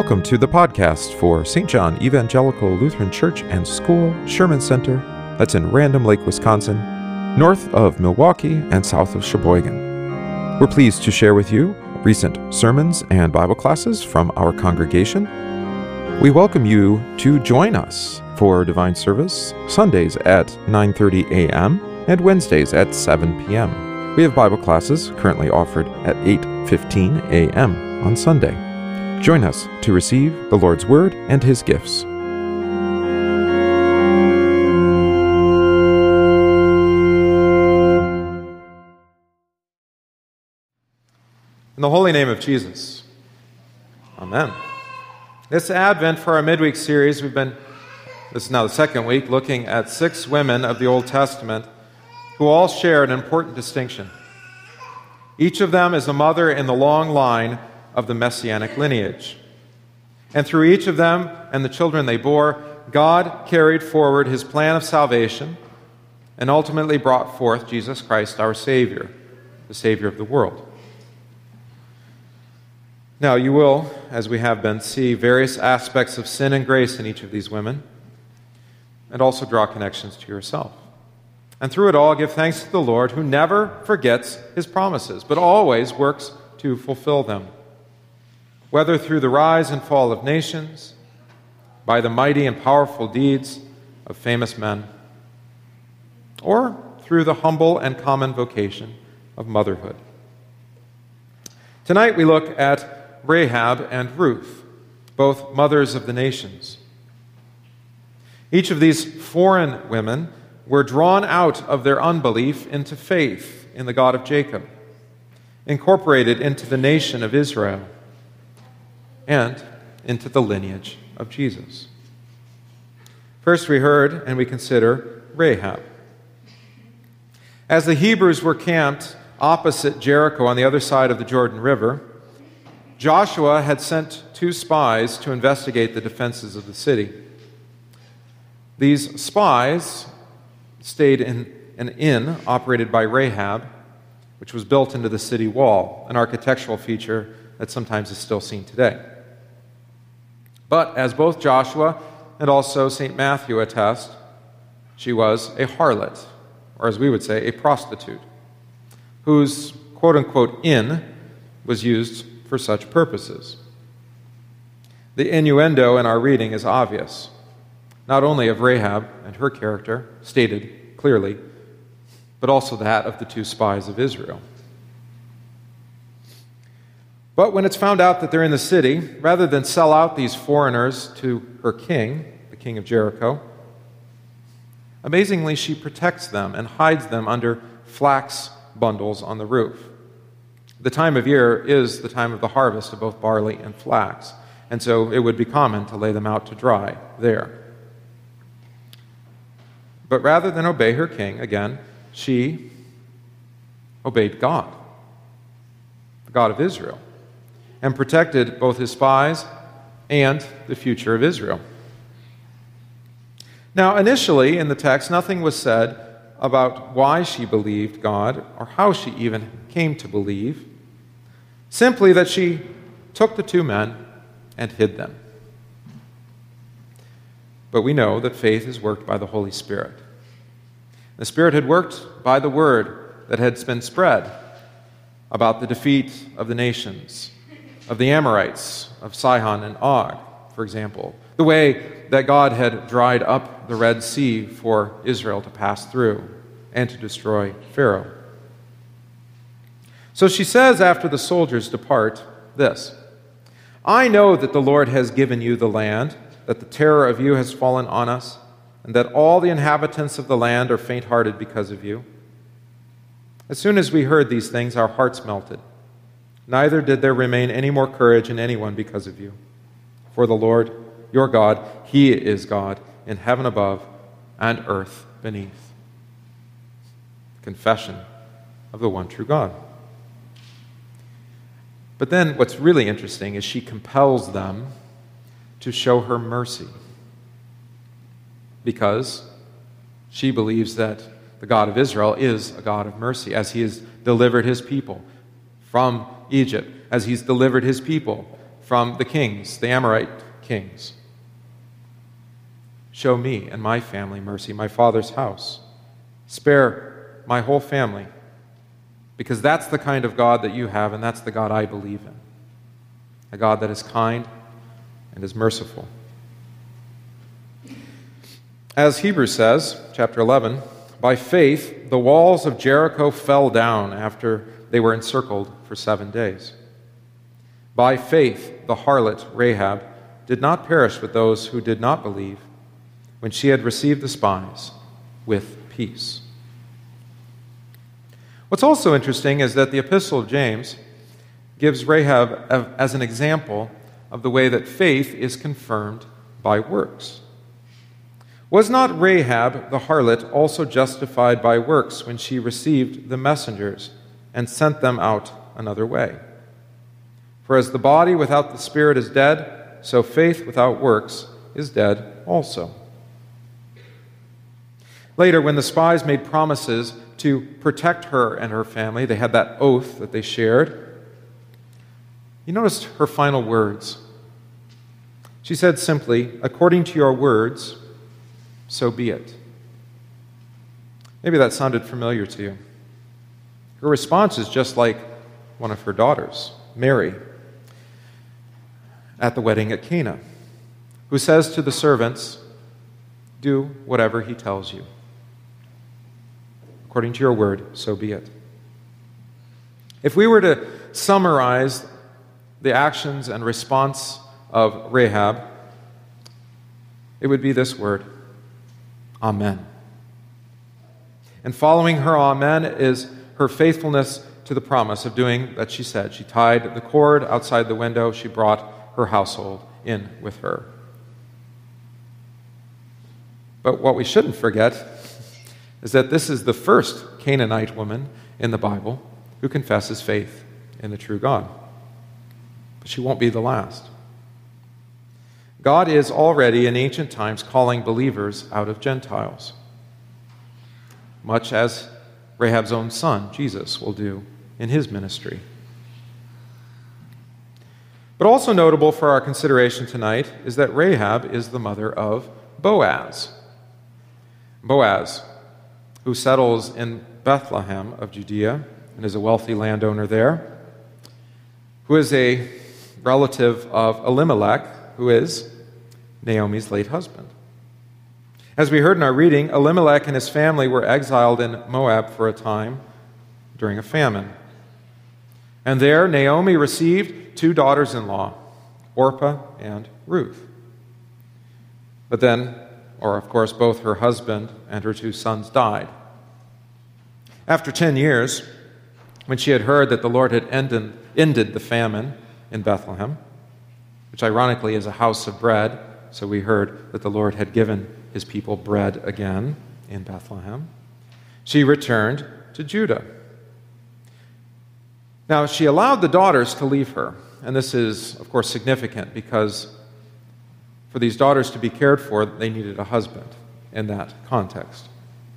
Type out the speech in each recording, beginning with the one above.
Welcome to the podcast for St. John Evangelical Lutheran Church and School, Sherman Center, that's in Random Lake, Wisconsin, north of Milwaukee and south of Sheboygan. We're pleased to share with you recent sermons and Bible classes from our congregation. We welcome you to join us for Divine Service Sundays at 9:30 a.m. and Wednesdays at 7 p.m. We have Bible classes currently offered at 8:15 a.m. on Sunday. Join us to receive the Lord's Word and His gifts. In the holy name of Jesus, Amen. This Advent, for our midweek series, this is now the second week, looking at 6 women of the Old Testament who all share an important distinction. Each of them is a mother in the long line of the Messianic lineage. And through each of them and the children they bore, God carried forward His plan of salvation and ultimately brought forth Jesus Christ, our Savior, the Savior of the world. Now, you will, as we have been, see various aspects of sin and grace in each of these women, and also draw connections to yourself. And through it all, give thanks to the Lord, who never forgets His promises, but always works to fulfill them. Whether through the rise and fall of nations, by the mighty and powerful deeds of famous men, or through the humble and common vocation of motherhood. Tonight we look at Rahab and Ruth, both mothers of the nations. Each of these foreign women were drawn out of their unbelief into faith in the God of Jacob, incorporated into the nation of Israel, and into the lineage of Jesus. First we heard and we consider Rahab. As the Hebrews were camped opposite Jericho on the other side of the Jordan River, Joshua had sent 2 spies to investigate the defenses of the city. These spies stayed in an inn operated by Rahab, which was built into the city wall, an architectural feature that sometimes is still seen today. But as both Joshua and also St. Matthew attest, she was a harlot, or as we would say, a prostitute, whose quote-unquote inn was used for such purposes. The innuendo in our reading is obvious, not only of Rahab and her character, stated clearly, but also that of the 2 spies of Israel. But when it's found out that they're in the city, rather than sell out these foreigners to her king, the king of Jericho, amazingly she protects them and hides them under flax bundles on the roof. The time of year is the time of the harvest of both barley and flax, and so it would be common to lay them out to dry there. But rather than obey her king, again, she obeyed God, the God of Israel, and protected both His spies and the future of Israel. Now, initially in the text, nothing was said about why she believed God or how she even came to believe, simply that she took the 2 men and hid them. But we know that faith is worked by the Holy Spirit. The Spirit had worked by the word that had been spread about the defeat of the nations, of the Amorites, of Sihon and Og, for example, the way that God had dried up the Red Sea for Israel to pass through and to destroy Pharaoh. So she says after the soldiers depart this, "I know that the Lord has given you the land, that the terror of you has fallen on us, and that all the inhabitants of the land are faint-hearted because of you. As soon as we heard these things, our hearts melted. Neither did there remain any more courage in anyone because of you. For the Lord, your God, He is God in heaven above and earth beneath." Confession of the one true God. But then what's really interesting is she compels them to show her mercy, because she believes that the God of Israel is a God of mercy, as He has delivered His people from Egypt, as He's delivered His people from the kings, the Amorite kings. Show me and my family mercy, my father's house. Spare my whole family, because that's the kind of God that you have, and that's the God I believe in. A God that is kind and is merciful. As Hebrews says, chapter 11, by faith the walls of Jericho fell down after they were encircled for 7 days. By faith the harlot Rahab did not perish with those who did not believe when she had received the spies with peace. What's also interesting is that the Epistle of James gives Rahab as an example of the way that faith is confirmed by works. Was not Rahab the harlot also justified by works when she received the messengers and sent them out another way? For as the body without the spirit is dead, so faith without works is dead also. Later, when the spies made promises to protect her and her family, they had that oath that they shared. You noticed her final words. She said simply, "According to your words, so be it." Maybe that sounded familiar to you. Her response is just like one of her daughters, Mary, at the wedding at Cana, who says to the servants, "Do whatever he tells you. According to your word, so be it." If we were to summarize the actions and response of Rahab, it would be this word: Amen. And following her amen is her faithfulness to the promise of doing that she said. She tied the cord outside the window. She brought her household in with her. But what we shouldn't forget is that this is the first Canaanite woman in the Bible who confesses faith in the true God. But she won't be the last. God is already in ancient times calling believers out of Gentiles, much as Rahab's own son, Jesus, will do in his ministry. But also notable for our consideration tonight is that Rahab is the mother of Boaz. Boaz, who settles in Bethlehem of Judea and is a wealthy landowner there, who is a relative of Elimelech, who is Naomi's late husband. As we heard in our reading, Elimelech and his family were exiled in Moab for a time during a famine. And there Naomi received 2 daughters-in-law, Orpah and Ruth. But then, of course, both her husband and her 2 sons died. After 10 years, when she had heard that the Lord had ended the famine in Bethlehem, which ironically is a house of bread, so we heard that the Lord had given his people bread again in Bethlehem, she returned to Judah. Now, she allowed the daughters to leave her, and this is, of course, significant because for these daughters to be cared for, they needed a husband in that context.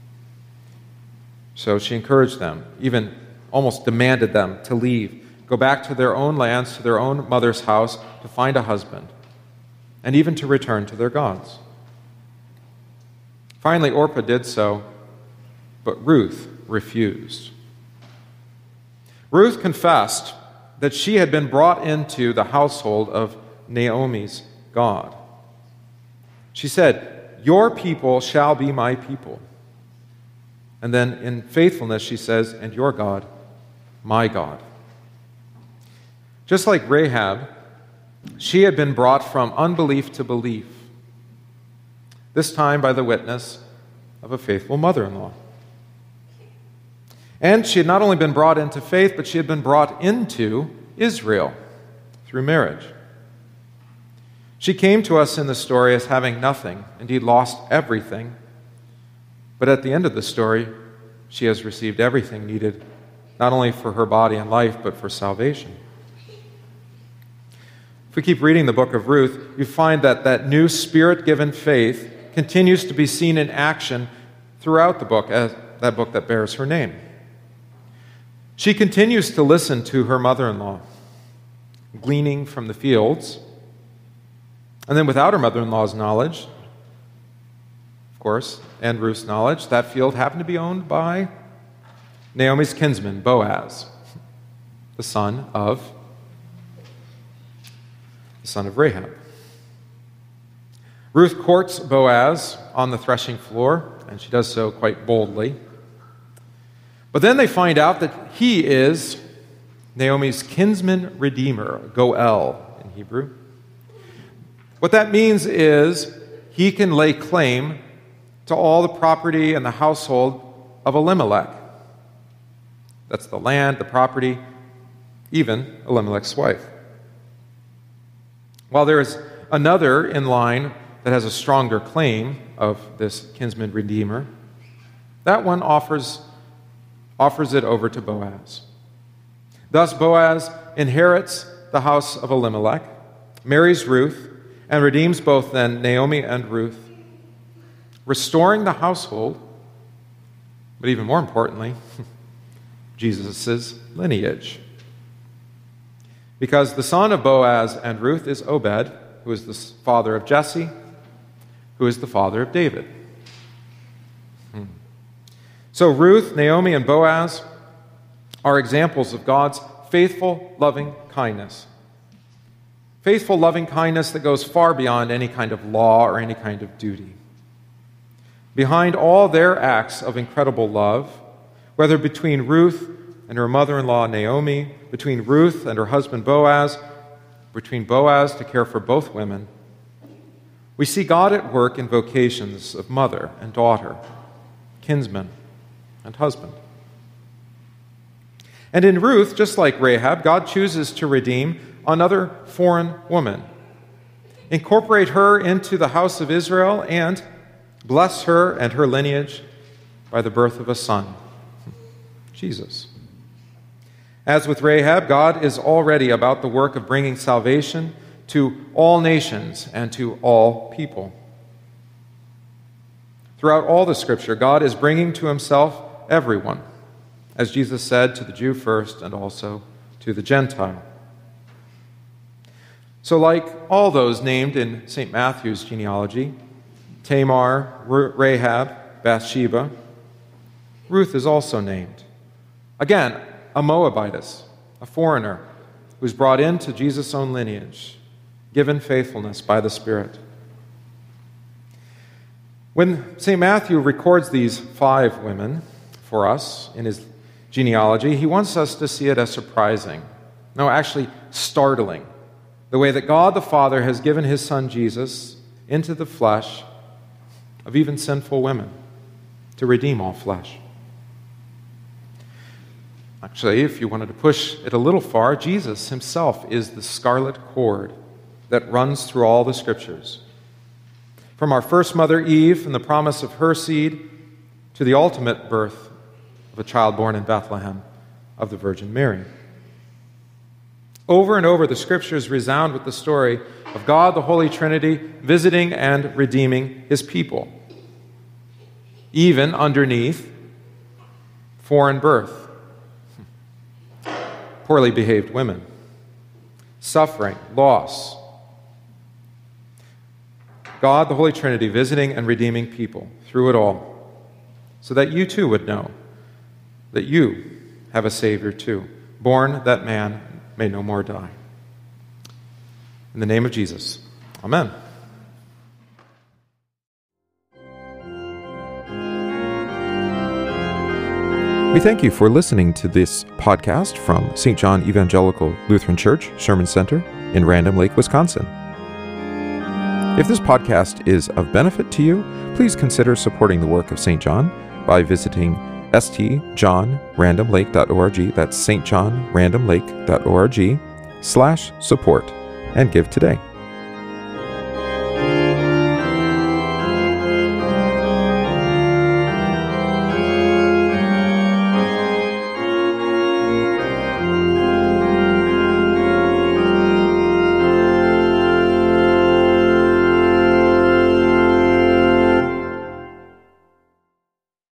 So she encouraged them, even almost demanded them to leave, go back to their own lands, to their own mother's house, to find a husband, and even to return to their gods. Finally, Orpah did so, but Ruth refused. Ruth confessed that she had been brought into the household of Naomi's God. She said, "Your people shall be my people." And then in faithfulness, she says, "And your God, my God." Just like Rahab, she had been brought from unbelief to belief, this time by the witness of a faithful mother-in-law. And she had not only been brought into faith, but she had been brought into Israel through marriage. She came to us in the story as having nothing, indeed lost everything. But at the end of the story, she has received everything needed, not only for her body and life, but for salvation. If we keep reading the book of Ruth, you find that that new Spirit-given faith continues to be seen in action throughout the book, as that book that bears her name. She continues to listen to her mother-in-law, gleaning from the fields. And then without her mother-in-law's knowledge, of course, and Ruth's knowledge, that field happened to be owned by Naomi's kinsman, Boaz, the son of Rahab. Ruth courts Boaz on the threshing floor, and she does so quite boldly. But then they find out that he is Naomi's kinsman redeemer, Goel in Hebrew. What that means is he can lay claim to all the property and the household of Elimelech. That's the land, the property, even Elimelech's wife. While there is another in line that has a stronger claim of this kinsman redeemer, that one offers it over to Boaz. Thus Boaz inherits the house of Elimelech, marries Ruth, and redeems both then Naomi and Ruth, restoring the household, but even more importantly, Jesus' lineage. Because the son of Boaz and Ruth is Obed, who is the father of Jesse, who is the father of David. So Ruth, Naomi, and Boaz are examples of God's faithful, loving kindness. Faithful, loving kindness that goes far beyond any kind of law or any kind of duty. Behind all their acts of incredible love, whether between Ruth and her mother-in-law Naomi, between Ruth and her husband Boaz, between Boaz to care for both women, we see God at work in vocations of mother and daughter, kinsman and husband. And in Ruth, just like Rahab, God chooses to redeem another foreign woman, incorporate her into the house of Israel, and bless her and her lineage by the birth of a son, Jesus. As with Rahab, God is already about the work of bringing salvation to all nations and to all people. Throughout all the Scripture, God is bringing to himself everyone, as Jesus said to the Jew first and also to the Gentile. So like all those named in St. Matthew's genealogy, Tamar, Rahab, Bathsheba, Ruth is also named. Again, a Moabitess, a foreigner, who was brought into Jesus' own lineage, given faithfulness by the Spirit. When St. Matthew records these 5 women for us in his genealogy, he wants us to see it as surprising, no, actually startling, the way that God the Father has given his Son Jesus into the flesh of even sinful women to redeem all flesh. Actually, if you wanted to push it a little far, Jesus himself is the scarlet cord that runs through all the Scriptures. From our first mother, Eve, and the promise of her seed, to the ultimate birth of a child born in Bethlehem of the Virgin Mary. Over and over, the Scriptures resound with the story of God, the Holy Trinity, visiting and redeeming his people, even underneath foreign birth, poorly behaved women, suffering, loss. God, the Holy Trinity, visiting and redeeming people through it all, so that you too would know that you have a Savior too, born that man may no more die. In the name of Jesus, amen. We thank you for listening to this podcast from St. John Evangelical Lutheran Church Sherman Center in Random Lake, Wisconsin. If this podcast is of benefit to you, please consider supporting the work of St. John by visiting stjohnrandomlake.org. That's stjohnrandomlake.org/support, and give today.